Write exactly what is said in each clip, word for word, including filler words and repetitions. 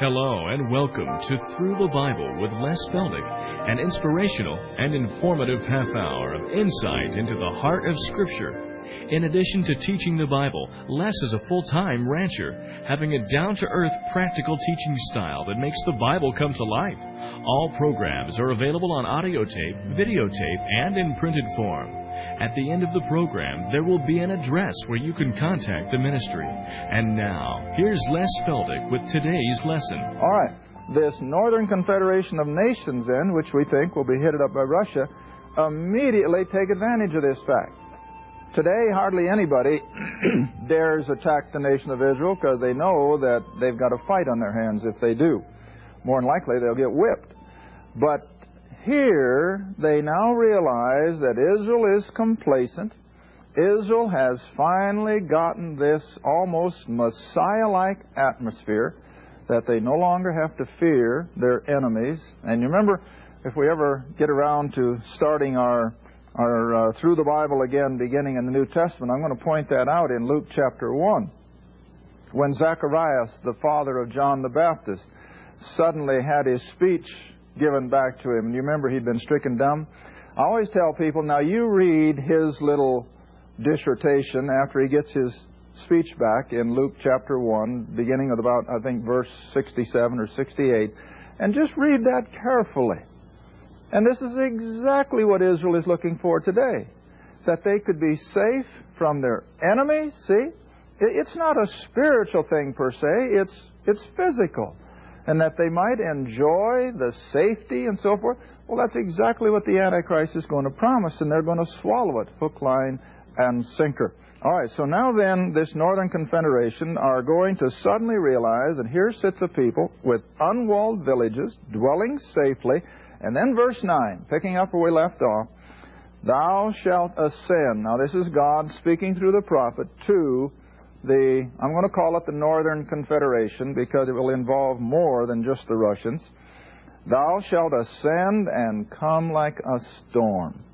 Hello and welcome to Through the Bible with Les Feldick, an inspirational and informative half hour of insight into the heart of Scripture. In addition to teaching the Bible, Les is a full-time rancher, having a down-to-earth, practical teaching style that makes the Bible come to life. All programs are available on audio tape, videotape, and in printed form. At the end of the program, there will be an address where you can contact the ministry. And now, here's Les Feldick with today's lesson. All right. This Northern Confederation of Nations, then, which we think will be headed up by Russia, immediately take advantage of this fact. Today, hardly anybody dares attack the nation of Israel because they know that they've got a fight on their hands if they do. More than likely, they'll get whipped. But here, they now realize that Israel is complacent. Israel has finally gotten this almost Messiah-like atmosphere that they no longer have to fear their enemies. And you remember, if we ever get around to starting our, our uh, Through the Bible again, beginning in the New Testament, I'm going to point that out in Luke chapter one. When Zacharias, the father of John the Baptist, suddenly had his speech given back to him. And you remember he'd been stricken dumb? I always tell people, now you read his little dissertation after he gets his speech back in Luke chapter one, beginning at about, I think, verse sixty-seven or sixty-eight, and just read that carefully. And this is exactly what Israel is looking for today, that they could be safe from their enemies. See? It's not a spiritual thing per se, it's, it's physical. And that they might enjoy the safety and so forth. Well, that's exactly what the Antichrist is going to promise, and they're going to swallow it, hook, line, and sinker. All right, so now then, this Northern Confederation are going to suddenly realize that here sits a people with unwalled villages, dwelling safely. And then verse nine, picking up where we left off, thou shalt ascend. Now this is God speaking through the prophet to the, I'm going to call it the Northern Confederation because it will involve more than just the Russians. Thou shalt ascend and come like a storm.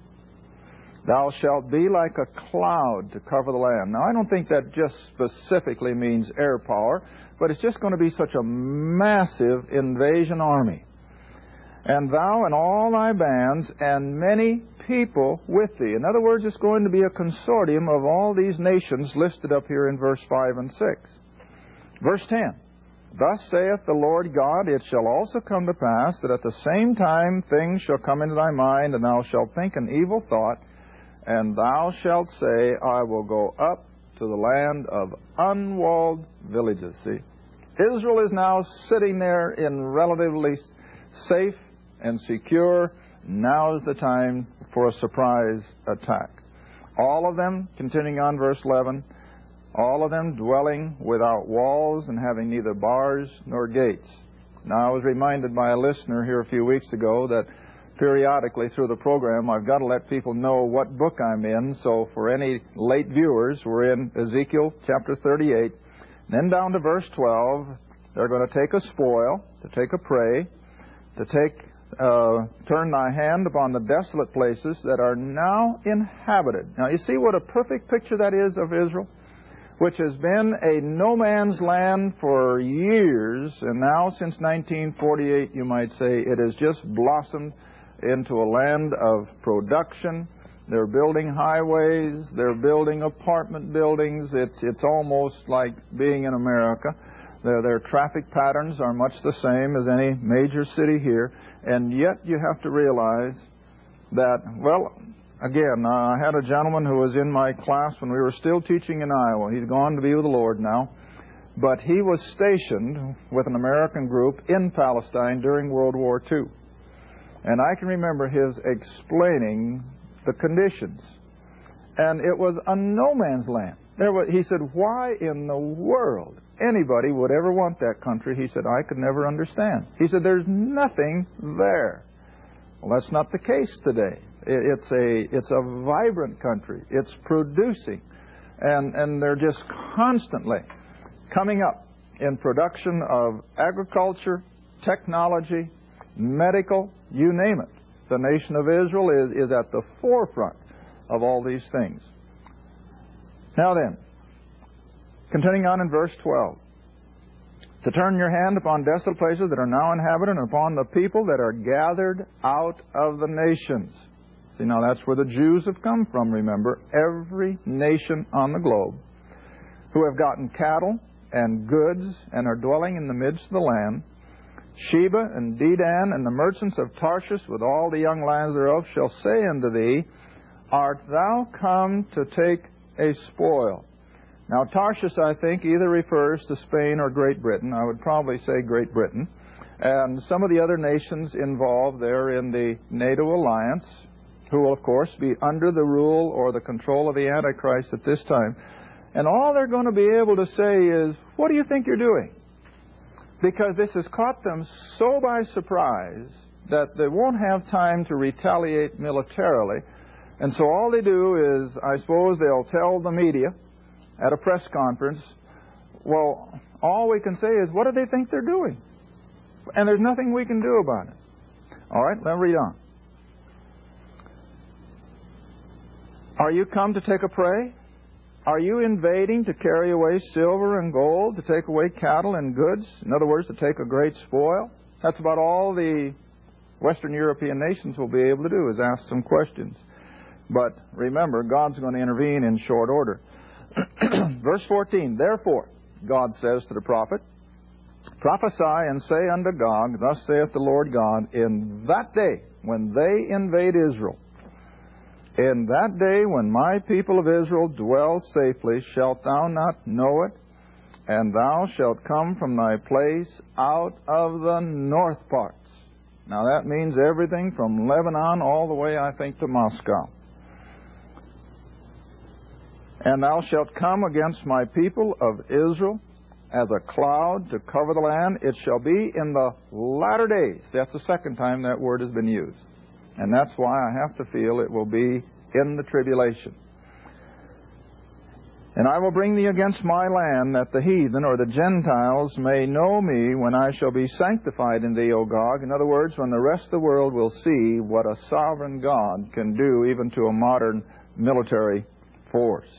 Thou shalt be like a cloud to cover the land. Now, I don't think that just specifically means air power, but it's just going to be such a massive invasion army. And thou and all thy bands and many people with thee. In other words, it's going to be a consortium of all these nations listed up here in verse five and six. Verse ten. Thus saith the Lord God, it shall also come to pass that at the same time things shall come into thy mind, and thou shalt think an evil thought, and thou shalt say, I will go up to the land of unwalled villages. See, Israel is now sitting there in relatively safe and secure. Now is the time for a surprise attack. All of them, continuing on verse eleven, all of them dwelling without walls and having neither bars nor gates. Now, I was reminded by a listener here a few weeks ago that periodically through the program I've got to let people know what book I'm in. So for any late viewers, we're in Ezekiel chapter thirty-eight. Then down to verse twelve, they're going to take a spoil, to take a prey, to take Uh, turn thy hand upon the desolate places that are now inhabited. Now, you see what a perfect picture that is of Israel, which has been a no-man's land for years, and now since nineteen forty-eight, you might say, it has just blossomed into a land of production. They're building highways, they're building apartment buildings. It's, it's almost like being in America. Their, their traffic patterns are much the same as any major city here. And yet you have to realize that, well, again, uh, I had a gentleman who was in my class when we were still teaching in Iowa. He's gone to be with the Lord now. But he was stationed with an American group in Palestine during World War Two. And I can remember his explaining the conditions. And it was a no-man's land. There was, he said, why in the world anybody would ever want that country? He said, I could never understand. He said, there's nothing there. Well, that's not the case today. It's a, it's a vibrant country. It's producing. And, and they're just constantly coming up in production of agriculture, technology, medical, you name it. The nation of Israel is, is at the forefront of all these things. Now then, continuing on in verse twelve. to turn your hand upon desolate places that are now inhabited, and upon the people that are gathered out of the nations. See, now that's where the Jews have come from, remember. Every nation on the globe who have gotten cattle and goods and are dwelling in the midst of the land. Sheba and Dedan and the merchants of Tarshish with all the young lions thereof shall say unto thee, Art thou come to take a spoil? Now Tarshish, I think, either refers to Spain or Great Britain. I would probably say Great Britain. And some of the other nations involved there in the NATO alliance, who will, of course, be under the rule or the control of the Antichrist at this time. And all they're going to be able to say is, what do you think you're doing? Because this has caught them so by surprise that they won't have time to retaliate militarily. And so all they do is, I suppose they'll tell the media at a press conference, well, all we can say is, what do they think they're doing? And there's nothing we can do about it. All right, let's read on. Are you come to take a prey? Are you invading to carry away silver and gold, to take away cattle and goods? In other words, to take a great spoil? That's about all the Western European nations will be able to do, is ask some questions. But remember, God's going to intervene in short order. Verse fourteen, Therefore, God says to the prophet, Prophesy and say unto Gog, Thus saith the Lord God, In that day when they invade Israel, in that day when my people of Israel dwell safely, shalt thou not know it? And thou shalt come from thy place out of the north parts. Now that means everything from Lebanon all the way, I think, to Moscow. And thou shalt come against my people of Israel as a cloud to cover the land. It shall be in the latter days. That's the second time that word has been used. And that's why I have to feel it will be in the tribulation. And I will bring thee against my land, that the heathen or the Gentiles may know me when I shall be sanctified in thee, O Gog. In other words, when the rest of the world will see what a sovereign God can do even to a modern military force.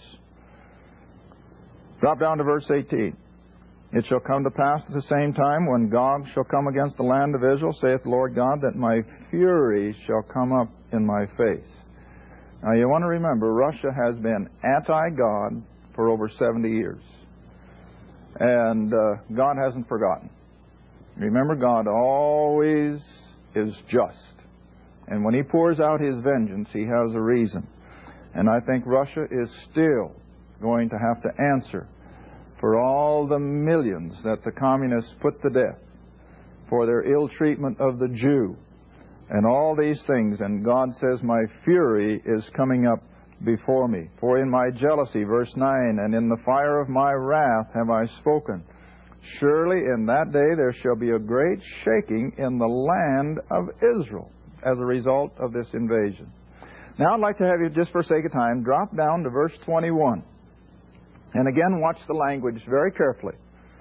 Drop down to verse eighteen. It shall come to pass at the same time when Gog shall come against the land of Israel, saith the Lord God, that my fury shall come up in my face. Now you want to remember, Russia has been anti-God for over seventy years. And uh, God hasn't forgotten. Remember, God always is just. And when He pours out His vengeance, He has a reason. And I think Russia is still going to have to answer for all the millions that the communists put to death, for their ill treatment of the Jew, and all these things. And God says, my fury is coming up before me. For in my jealousy, verse nine, and in the fire of my wrath have I spoken. Surely in that day there shall be a great shaking in the land of Israel as a result of this invasion. Now I'd like to have you, just for sake of time, drop down to verse twenty-one. And again, watch the language very carefully.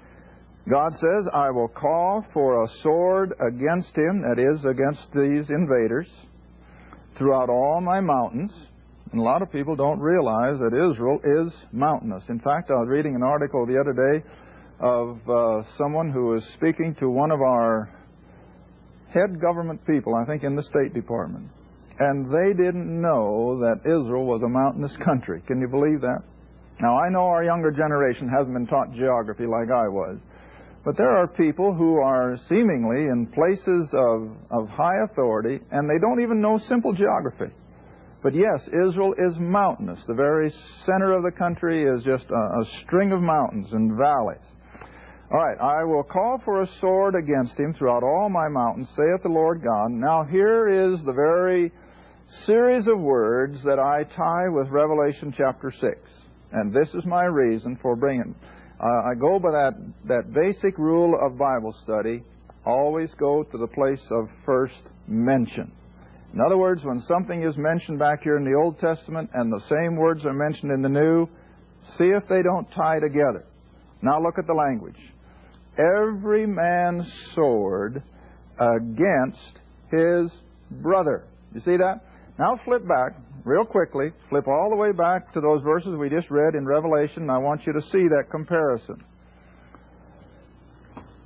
God says, I will call for a sword against him, that is, against these invaders, throughout all my mountains. And a lot of people don't realize that Israel is mountainous. In fact, I was reading an article the other day of uh, someone who was speaking to one of our head government people, I think in the State Department. And they didn't know that Israel was a mountainous country. Can you believe that? Now, I know our younger generation hasn't been taught geography like I was. But there are people who are seemingly in places of, of high authority, and they don't even know simple geography. But yes, Israel is mountainous. The very center of the country is just a, a string of mountains and valleys. All right, I will call for a sword against him throughout all my mountains, saith the Lord God. Now here is the very series of words that I tie with Revelation chapter six. And this is my reason for bringing Uh, I go by that, that basic rule of Bible study, always go to the place of first mention. In other words, when something is mentioned back here in the Old Testament and the same words are mentioned in the New, see if they don't tie together. Now look at the language. Every man's sword against his brother. You see that? Now flip back real quickly. Flip all the way back to those verses we just read in Revelation. I want you to see that comparison.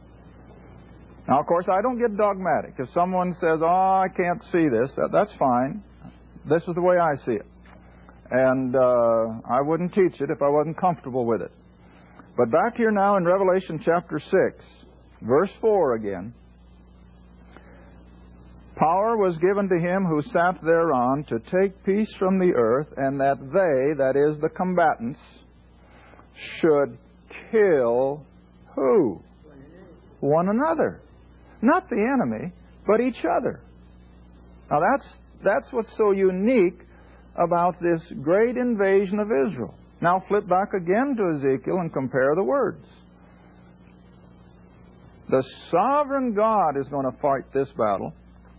Now, of course, I don't get dogmatic. If someone says, oh, I can't see this, that, that's fine. This is the way I see it. And uh, I wouldn't teach it if I wasn't comfortable with it. But back here now in Revelation chapter six, verse four again. Power was given to him who sat thereon to take peace from the earth, and that they, that is the combatants, should kill who? One another. Not the enemy, but each other. Now that's, that's what's so unique about this great invasion of Israel. Now flip back again to Ezekiel and compare the words. The sovereign God is going to fight this battle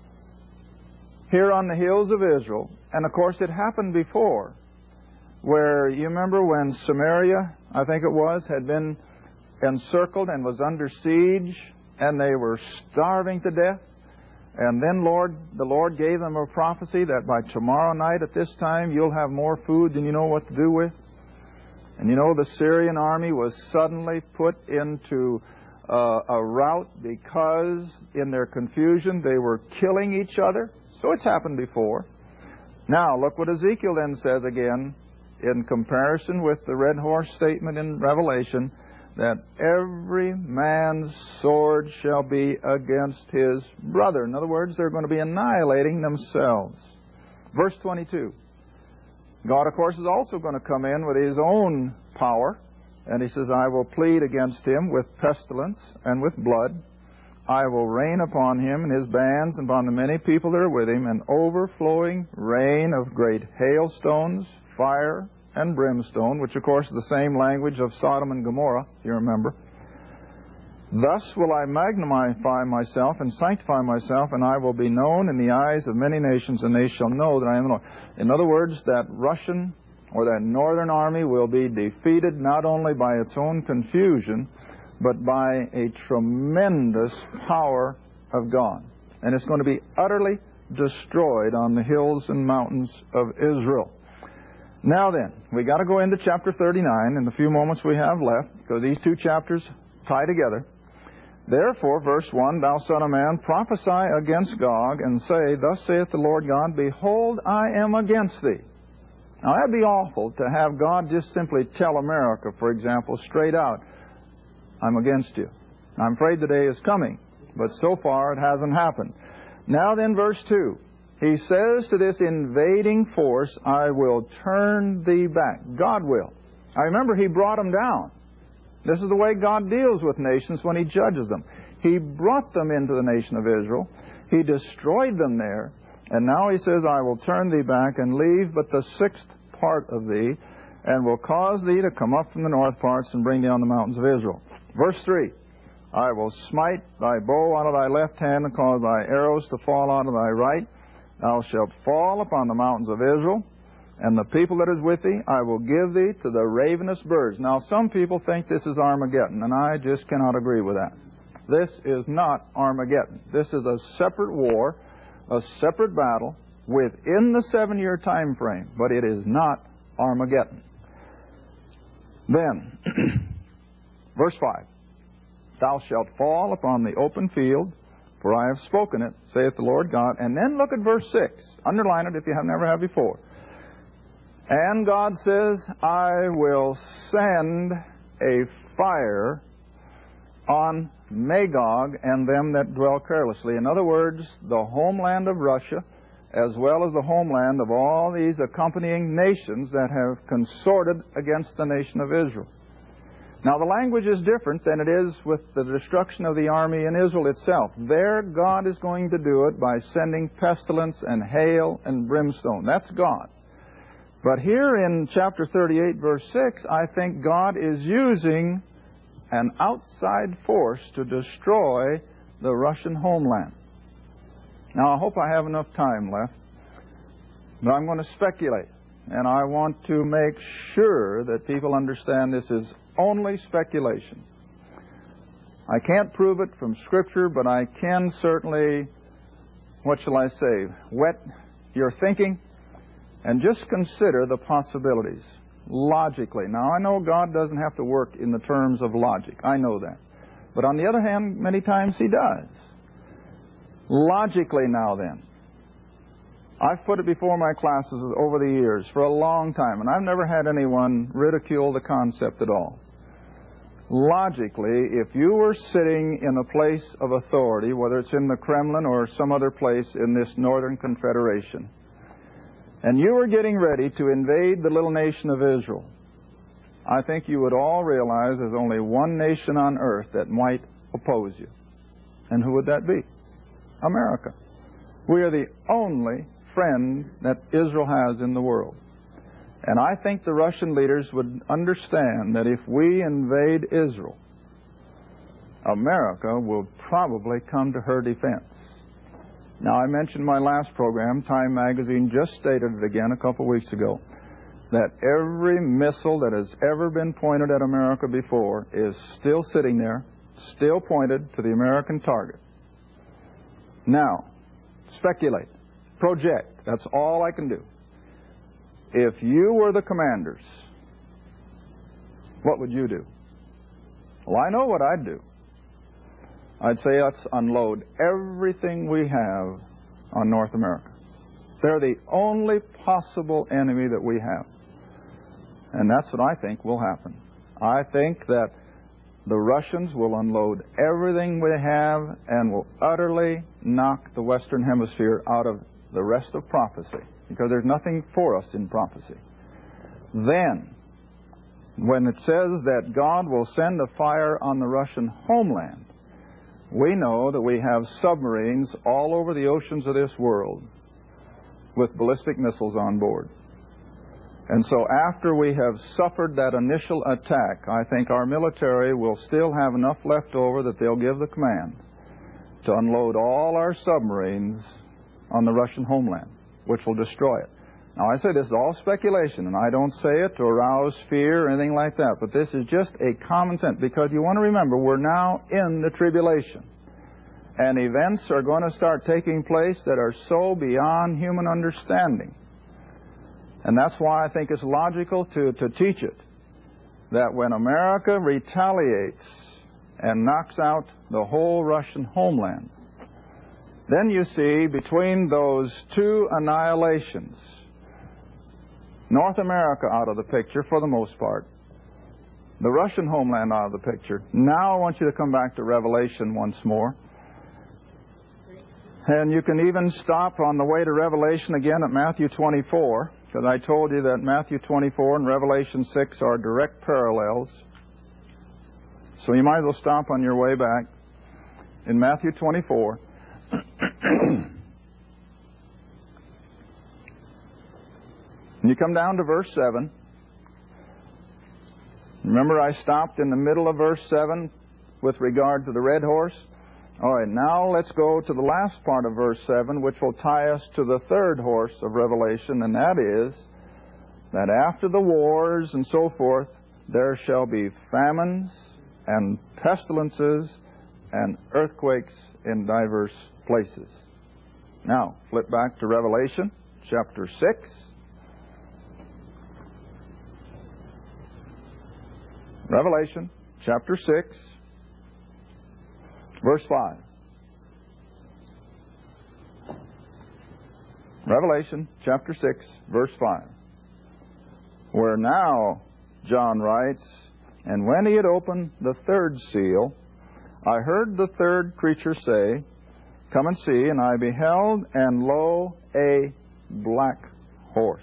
here on the hills of Israel. And of course it happened before, where you remember when Samaria, I think it was, had been encircled and was under siege, and they were starving to death. And then Lord, the Lord gave them a prophecy that by tomorrow night at this time you'll have more food than you know what to do with. And you know the Syrian army was suddenly put into uh, a rout because in their confusion they were killing each other. So it's happened before. Now look what Ezekiel then says again in comparison with the red horse statement in Revelation, that every man's sword shall be against his brother. In other words, they're going to be annihilating themselves. Verse twenty-two. God, of course, is also going to come in with his own power. And he says, I will plead against him with pestilence and with blood. I will rain upon him and his bands and upon the many people that are with him an overflowing rain of great hailstones, fire, and brimstone, which of course is the same language of Sodom and Gomorrah, if you remember. Thus will I magnify myself and sanctify myself, and I will be known in the eyes of many nations, and they shall know that I am the Lord. In other words, that Russian or that northern army will be defeated not only by its own confusion, but by a tremendous power of God. And it's going to be utterly destroyed on the hills and mountains of Israel. Now then, we got to go into chapter thirty-nine in the few moments we have left, because these two chapters tie together. Therefore, verse one, Thou son of man, prophesy against Gog, and say, Thus saith the Lord God, Behold, I am against thee. Now that'd be awful to have God just simply tell America, for example, straight out, I'm against you. I'm afraid the day is coming, but so far it hasn't happened. Now then, verse two. He says to this invading force, I will turn thee back. God will. I remember he brought them down. This is the way God deals with nations when he judges them. He brought them into the nation of Israel. He destroyed them there. And now he says, I will turn thee back and leave but the sixth part of thee, and will cause thee to come up from the north parts and bring thee on the mountains of Israel. Verse three. I will smite thy bow out of thy left hand and cause thy arrows to fall out of thy right. Thou shalt fall upon the mountains of Israel, and the people that is with thee I will give thee to the ravenous birds. Now some people think this is Armageddon, and I just cannot agree with that. This is not Armageddon. This is a separate war, a separate battle within the seven-year time frame, but it is not Armageddon. Then, verse five, Thou shalt fall upon the open field, for I have spoken it, saith the Lord God. And then look at verse six. Underline it if you have never have before. And God says, I will send a fire on Magog and them that dwell carelessly. In other words, the homeland of Russia, as well as the homeland of all these accompanying nations that have consorted against the nation of Israel. Now, the language is different than it is with the destruction of the army in Israel itself. There, God is going to do it by sending pestilence and hail and brimstone. That's God. But here in chapter thirty-eight, verse six, I think God is using an outside force to destroy the Russian homeland. Now, I hope I have enough time left, but I'm going to speculate. And I want to make sure that people understand this is only speculation. I can't prove it from Scripture, but I can certainly, what shall I say, whet your thinking and just consider the possibilities logically. Now, I know God doesn't have to work in the terms of logic. I know that. But on the other hand, many times he does. Logically now then, I've put it before my classes over the years for a long time, and I've never had anyone ridicule the concept at all. Logically, if you were sitting in a place of authority, whether it's in the Kremlin or some other place in this Northern Confederation, and you were getting ready to invade the little nation of Israel, I think you would all realize there's only one nation on earth that might oppose you. And who would that be? America. We are the only friend that Israel has in the world. And I think the Russian leaders would understand that if we invade Israel, America will probably come to her defense. Now, I mentioned my last program, Time Magazine just stated it again a couple weeks ago, that every missile that has ever been pointed at America before is still sitting there, still pointed to the American target. Now, speculate, project, that's all I can do. If you were the commanders, what would you do? Well, I know what I'd do. I'd say let's unload everything we have on North America. They're the only possible enemy that we have. And that's what I think will happen. I think that the Russians will unload everything we have and will utterly knock the Western Hemisphere out of the rest of prophecy, because there's nothing for us in prophecy. Then, when it says that God will send a fire on the Russian homeland, we know that we have submarines all over the oceans of this world with ballistic missiles on board. And so after we have suffered that initial attack, I think our military will still have enough left over that they'll give the command to unload all our submarines on the Russian homeland, which will destroy it. Now, I say this is all speculation, and I don't say it to arouse fear or anything like that, but this is just a common sense, because you want to remember we're now in the tribulation, and events are going to start taking place that are so beyond human understanding. And that's why I think it's logical to, to teach it, that when America retaliates and knocks out the whole Russian homeland, then you see between those two annihilations, North America out of the picture for the most part, the Russian homeland out of the picture. Now I want you to come back to Revelation once more. And you can even stop on the way to Revelation again at Matthew twenty-four, because I told you that Matthew twenty-four and Revelation six are direct parallels. So you might as well stop on your way back in Matthew twenty-four. And you come down to verse seven. Remember, I stopped in the middle of verse seven with regard to the red horse? All right, now let's go to the last part of verse seven, which will tie us to the third horse of Revelation, and that is that after the wars and so forth, there shall be famines and pestilences and earthquakes in diverse places. Now, flip back to Revelation chapter six. Revelation chapter six, verse five. Revelation chapter six, verse five. Where now, John writes, and when he had opened the third seal, I heard the third creature say, come and see, and I beheld, and lo, a black horse.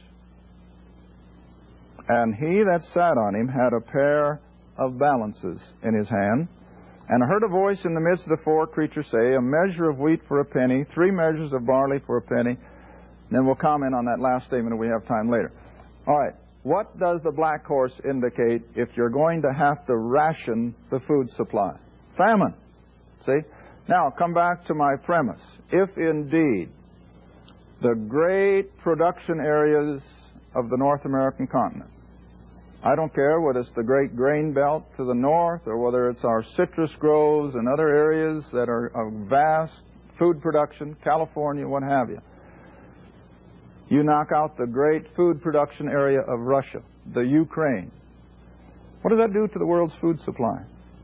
And he that sat on him had a pair of balances in his hand. And I heard a voice in the midst of the four creatures say, a measure of wheat for a penny, three measures of barley for a penny. And then we'll comment on that last statement if we have time later. All right, what does the black horse indicate if you're going to have to ration the food supply? Famine. See? Now, come back to my premise. If indeed the great production areas of the North American continent, I don't care whether it's the great grain belt to the north or whether it's our citrus groves and other areas that are of vast food production, California, what have you. You knock out the great food production area of Russia, the Ukraine. What does that do to the world's food supply?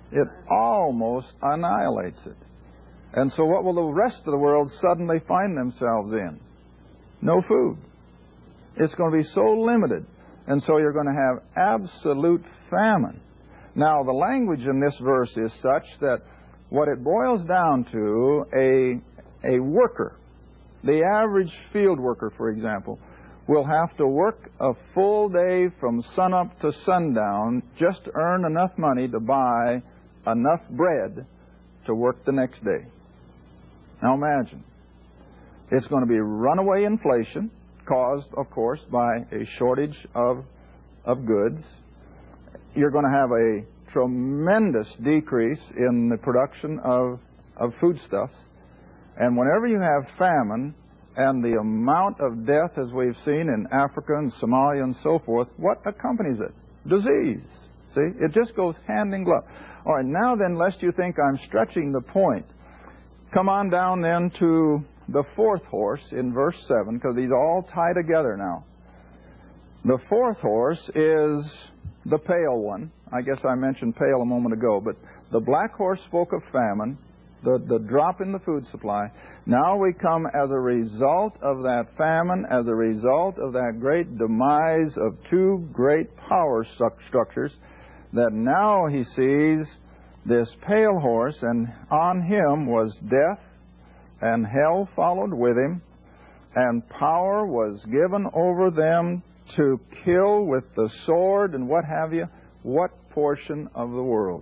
It almost annihilates it. And so what will the rest of the world suddenly find themselves in? No food. It's going to be so limited. And so you're going to have absolute famine. Now, the language in this verse is such that what it boils down to, a, a worker, the average field worker, for example, will have to work a full day from sunup to sundown just to earn enough money to buy enough bread to work the next day. Now imagine. It's going to be runaway inflation, caused, of course, by a shortage of, of goods. You're going to have a tremendous decrease in the production of, of foodstuffs. And whenever you have famine and the amount of death, as we've seen in Africa and Somalia and so forth, what accompanies it? Disease. See? It just goes hand in glove. All right, now then, lest you think I'm stretching the point, come on down then to the fourth horse in verse seven, because these all tie together now. The fourth horse is the pale one. I guess I mentioned pale a moment ago, but the black horse spoke of famine, the, the drop in the food supply. Now we come as a result of that famine, as a result of that great demise of two great power structures, that now he sees this pale horse, and on him was death, and hell followed with him, and power was given over them to kill with the sword, and what have you? What portion of the world?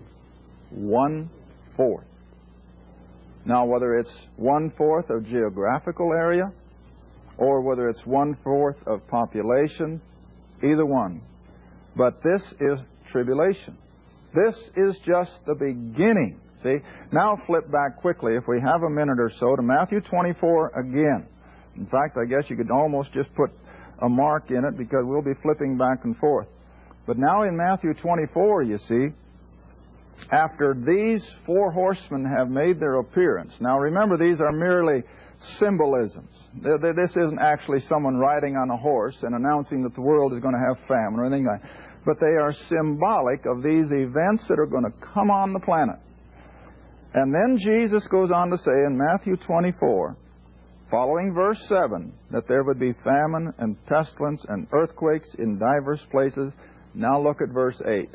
One-fourth. Now, whether it's one-fourth of geographical area, or whether it's one-fourth of population, either one. But this is tribulation. This is just the beginning. See? Now flip back quickly, if we have a minute or so, to Matthew twenty-four again. In fact, I guess you could almost just put a mark in it, because we'll be flipping back and forth. But now in Matthew twenty-four, you see, after these four horsemen have made their appearance. Now remember, these are merely symbolisms. This isn't actually someone riding on a horse and announcing that the world is going to have famine or anything like that. But they are symbolic of these events that are going to come on the planet. And then Jesus goes on to say in Matthew twenty-four, following verse seven, that there would be famine and pestilence and earthquakes in divers places. Now look at verse eight.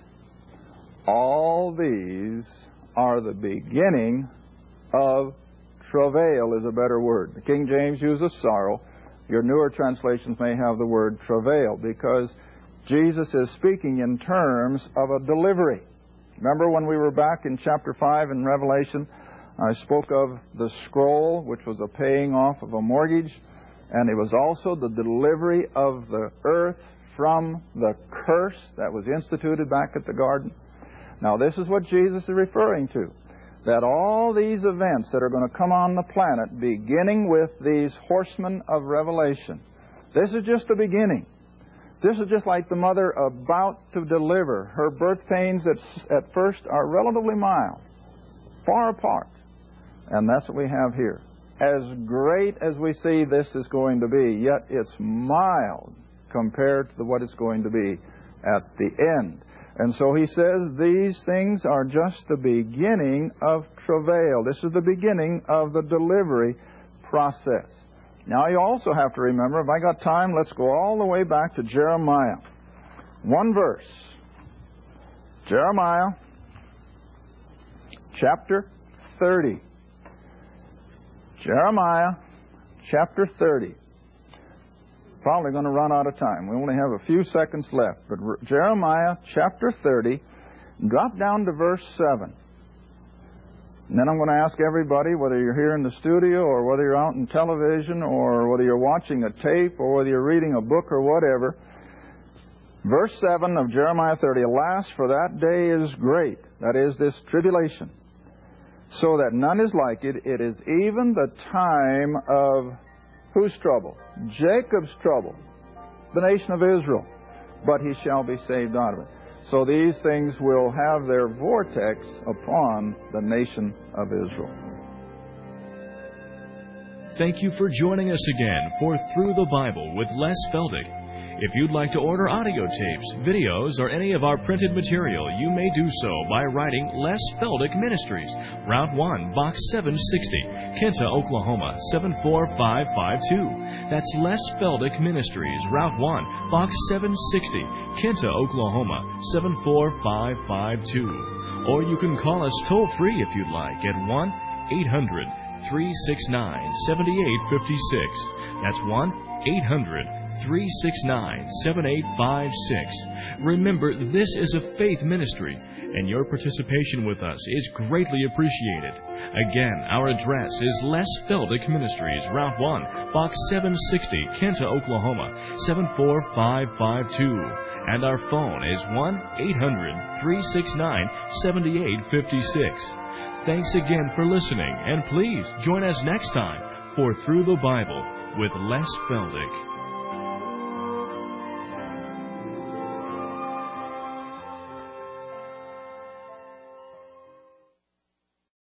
All these are the beginning of travail, is a better word. The King James uses sorrow. Your newer translations may have the word travail, because Jesus is speaking in terms of a delivery. Remember when we were back in chapter five in Revelation, I spoke of the scroll, which was a paying off of a mortgage, and it was also the delivery of the earth from the curse that was instituted back at the garden. Now this is what Jesus is referring to, that all these events that are going to come on the planet, beginning with these horsemen of Revelation, this is just the beginning. This is just like the mother about to deliver. Her birth pains at, at first are relatively mild, far apart. And that's what we have here. As great as we see this is going to be, yet it's mild compared to what it's going to be at the end. And so he says these things are just the beginning of travail. This is the beginning of the delivery process. Now you also have to remember, if I got time, let's go all the way back to Jeremiah. One verse. Jeremiah chapter thirty. Jeremiah chapter thirty. Probably going to run out of time. We only have a few seconds left. But Jeremiah chapter thirty, drop down to verse seven. And then I'm going to ask everybody, whether you're here in the studio or whether you're out in television or whether you're watching a tape or whether you're reading a book or whatever. Verse seven of Jeremiah thirty, alas, for that day is great, that is, this tribulation, so that none is like it. It is even the time of whose trouble? Jacob's trouble, the nation of Israel. But he shall be saved out of it. So these things will have their vortex upon the nation of Israel. Thank you for joining us again for Through the Bible with Les Feldick. If you'd like to order audio tapes, videos, or any of our printed material, you may do so by writing Les Feldick Ministries, Route one, Box seven sixty, Kenta, Oklahoma, seven four five five two. That's Les Feldick Ministries, Route one, Box seven sixty, Kenta, Oklahoma, seven four five five two. Or you can call us toll-free if you'd like at one eight hundred, three six nine, seven eight five six. That's one eight hundred, three six nine, seven eight five six. Remember, this is a faith ministry, and your participation with us is greatly appreciated. Again, our address is Les Feldick Ministries, Route one, Box seven sixty, Kenta, Oklahoma, seven four five five two. And our phone is one eight hundred, three six nine, seven eight five six. Thanks again for listening, and please join us next time for Through the Bible with Les Feldick.